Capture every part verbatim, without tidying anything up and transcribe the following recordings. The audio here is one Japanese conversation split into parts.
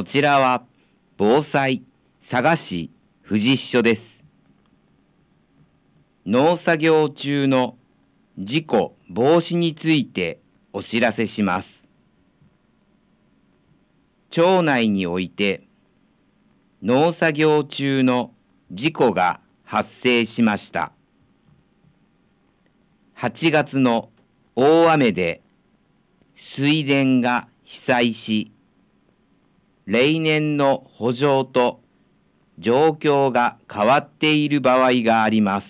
こちらは防災佐賀市富士支所です。農作業中の事故防止についてお知らせします。町内において農作業中の事故が発生しました。はちがつの大雨で水田が被災し、例年の補助と状況が変わっている場合があります。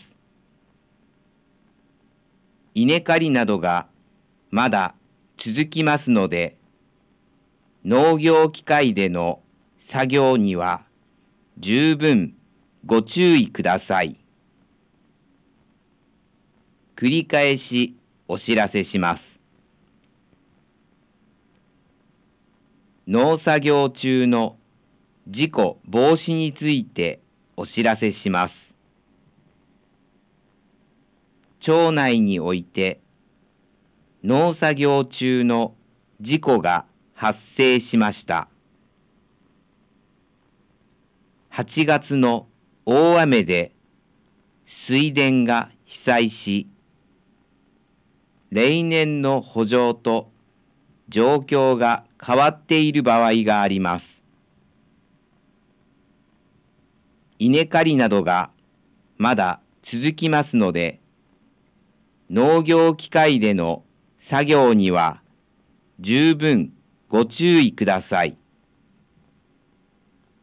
稲刈りなどがまだ続きますので、農業機械での作業には十分ご注意ください。繰り返しお知らせします。農作業中の事故防止についてお知らせします。町内において農作業中の事故が発生しました。はちがつの大雨で水田が被災し、例年の補助と状況が変わっている場合があります。稲刈りなどがまだ続きますので、農業機械での作業には十分ご注意ください。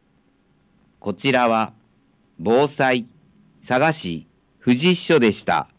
こちらは防災佐賀市富士支所でした。